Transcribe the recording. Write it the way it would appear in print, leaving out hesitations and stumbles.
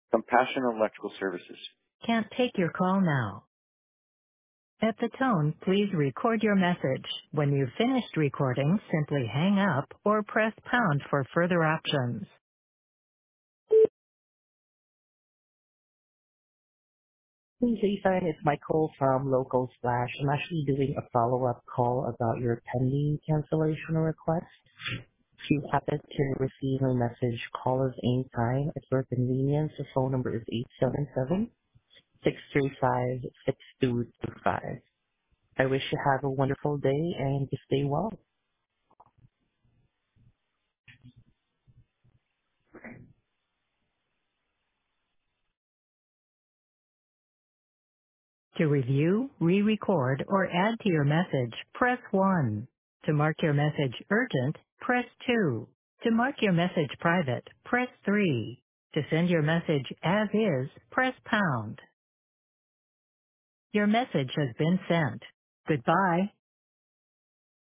Compassion Electrical Services. Can't take your call now. At the tone, please record your message. When you've finished recording, simply hang up or press pound for further options. Hey, Jason, it's Michael from Local Splash. I'm actually doing a follow-up call about your pending cancellation request. If you happen to receive a message, call us anytime. At your convenience, the phone number is 877-635-6225. I wish you have a wonderful day and stay well. To review, re-record, or add to your message, press 1. To mark your message urgent, press 2. To mark your message private, press 3. To send your message as is, press pound. Your message has been sent. Goodbye.